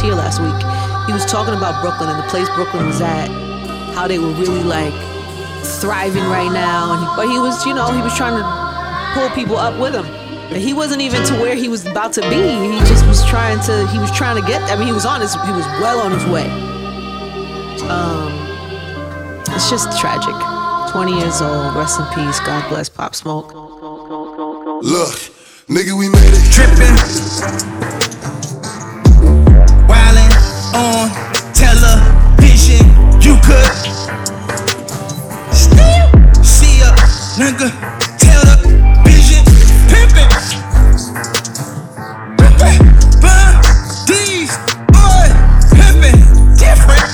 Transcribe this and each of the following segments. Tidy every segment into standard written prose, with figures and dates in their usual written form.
here last week. He was talking about Brooklyn and the place Brooklyn was at, how they were really like thriving right now. But he was, he was trying to pull people up with him. And he wasn't even to where he was about to be. He just was trying to get. I mean, he was well on his way. It's just tragic. 20 years old. Rest in peace. God bless Pop Smoke. Look, nigga, we made it. Trippin', wildin' on television. You could still see a nigga tell the vision. Pimpin', but these boys pimpin' different.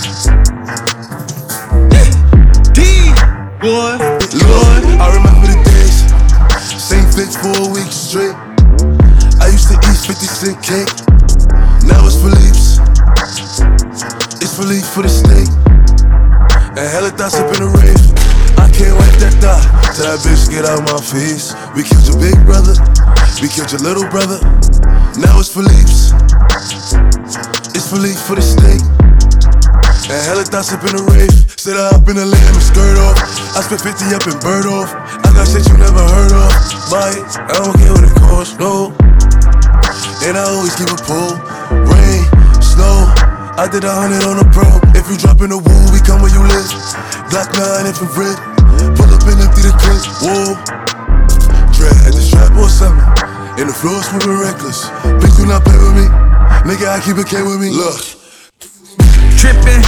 These boys, Lord, I remember the days. Same fits for a week straight. I used to eat 50-cent cake. Now it's Philippe's. It's Philippe for the steak. And hella thoughts up in the rave. I can't wipe that thought till that bitch get out my face. We killed your big brother. We killed your little brother. Now it's Philippe's. It's Philippe for the steak. And hella thoughts up in the rave. Sit up in the lamb and skirt off. I spent 50 up and bird off. I got shit you never heard of. Buy it, I don't care what it costs, no. And I always keep a pull. Rain, snow, I did 100 on the pro. If you drop in the woo, we come where you live. Glock 9 infrared. Pull up and empty the clip. Whoa. Dread had the strap or something. And the floor swimming reckless. Bitch, do not play with me. Nigga, I keep a K with me. Look. trippin',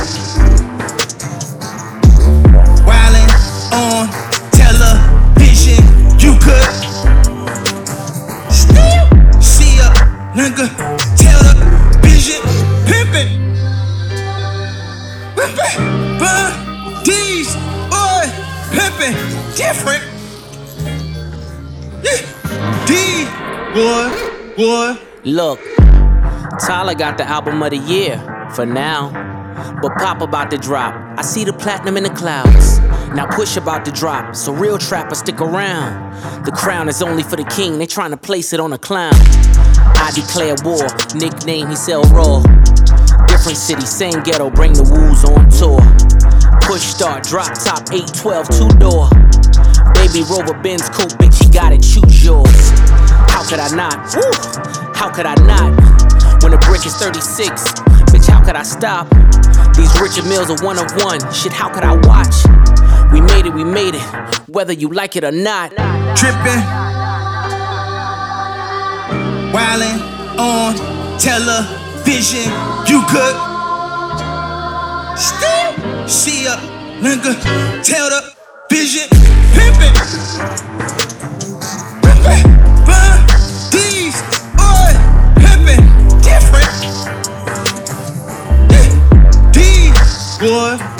wildin' on television. You could still see a nigga tell the vision. Pimpin', but these boys pimpin' different. Yeah. These boy. Look, Tyler got the album of the year for now, but Pop about to drop. I see the platinum in the clouds. Now Push about to drop, so real trappers stick around. The crown is only for the king, they trying to place it on a clown. I declare war, nickname he sell raw. Different city, same ghetto, bring the woos on tour. Push start, drop top, 812, two-door. Baby Rover Benz coupe, bitch, you gotta choose yours. How could I not? Woo! How could I not? When the brick is 36, bitch, how could I stop? These Richard Mills are one of one. Shit, how could I watch? We made it, whether you like it or not. Trippin', wildin' on television. You could still see a nigga tell the vision. Pimpin', but these boys pimpin' different. These boys